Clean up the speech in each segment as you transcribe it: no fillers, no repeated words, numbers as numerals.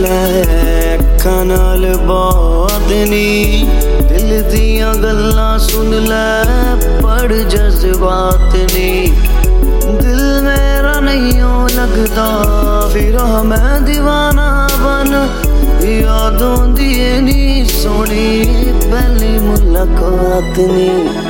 ਲੈ ਅੱਖਾਂ ਨਾਲ ਬਾਤ ਨੀ, ਦਿਲ ਦੀਆਂ ਗੱਲਾਂ ਸੁਣ ਲੈ ਪੜ ਜਜ਼ਬਾਤ ਨੀ। ਦਿਲ ਮੇਰਾ ਨਹੀਂ ਓ ਲੱਗਦਾ ਫਿਰਾਂ ਮੈਂ दीवाना बन, याद आउंदी ऐ नी सोहनी पहली मुलाकात नी।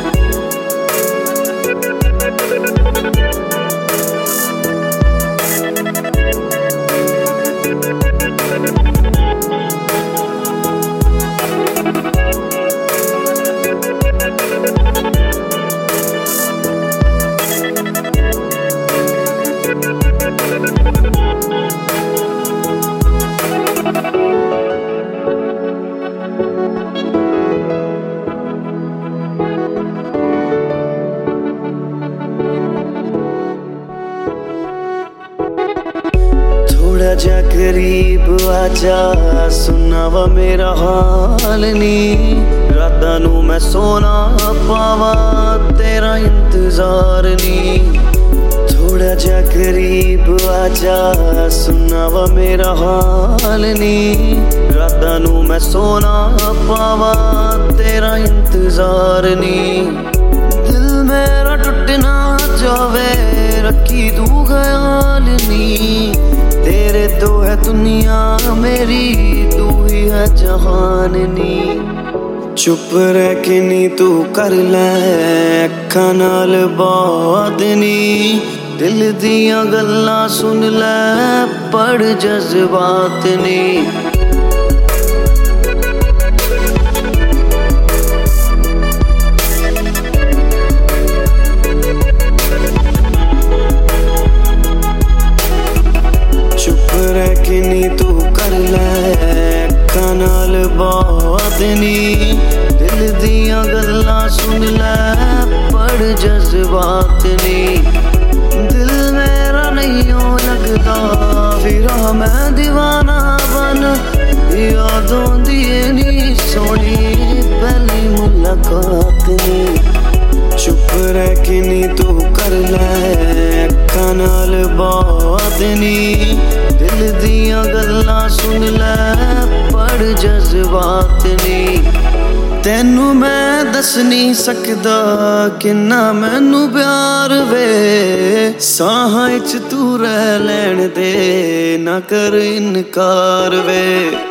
थोड़ा जा करीब आजा सुना वा मेरा हाल नी, रातां नू मैं सोना पावा तेरा इंतजार नी। थोड़ा जा करीब आजा सुना वा मेरा हाल नी, रातां नू मैं सोना पावा तेरा इंतजार नी। दिल मेरा टुट ना जावे रखी तू ख्याल नी, तेरे तो है दुनिया मेरी तू ही है जहान नी। चुप रह के नी तू कर ले अखां नाल बात नी, दिल दियां गल्लां सुन ले पढ़ जज्बात नी। नी तू कर ले अखां नाल बात नी, दिल दियां गल्लां सुन ले पढ़ जज्बात नी। दिल मेरा नहीं ओ लगदा फिरां मैं दीवाना बन, याद आउंदी ऐ नी सोहनी पहली मुलाकात नी। चुप रह के नी तू कर ले अखां नाल बात नी, दिल दियां गल्लां सुन ले पढ़ जज्बात नी। तैनू मैं दस नहीं सकदा किन्ना मैनू प्यार वे, साहां च तू रह लैण दे ना कर इनकार वे।